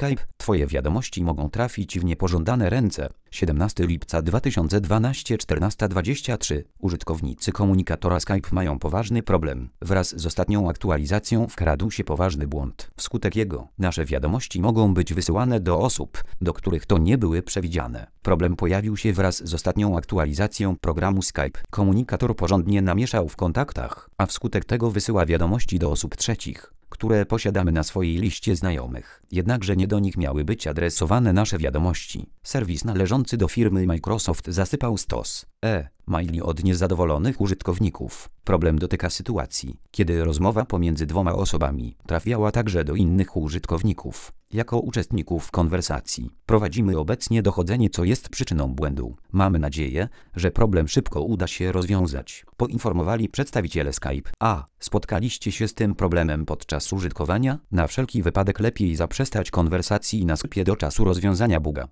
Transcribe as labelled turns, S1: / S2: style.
S1: Skype, twoje wiadomości mogą trafić w niepożądane ręce. 17 lipca 2012 14:23. Użytkownicy komunikatora Skype mają poważny problem. Wraz z ostatnią aktualizacją wkradł się poważny błąd. Wskutek jego nasze wiadomości mogą być wysyłane do osób, do których to nie były przewidziane. Problem pojawił się wraz z ostatnią aktualizacją programu Skype. Komunikator porządnie namieszał w kontaktach, a wskutek tego wysyła wiadomości do osób trzecich, które posiadamy na swojej liście znajomych. Jednakże nie do nich miały być adresowane nasze wiadomości. Serwis należący do firmy Microsoft zasypał stos maili od niezadowolonych użytkowników. Problem dotyka sytuacji, kiedy rozmowa pomiędzy dwoma osobami trafiała także do innych użytkowników. Jako uczestników konwersacji prowadzimy obecnie dochodzenie, co jest przyczyną błędu. Mamy nadzieję, że problem szybko uda się rozwiązać, poinformowali przedstawiciele Skype. Spotkaliście się z tym problemem podczas użytkowania? Na wszelki wypadek lepiej zaprzestać konwersacji na Skype'ie do czasu rozwiązania buga.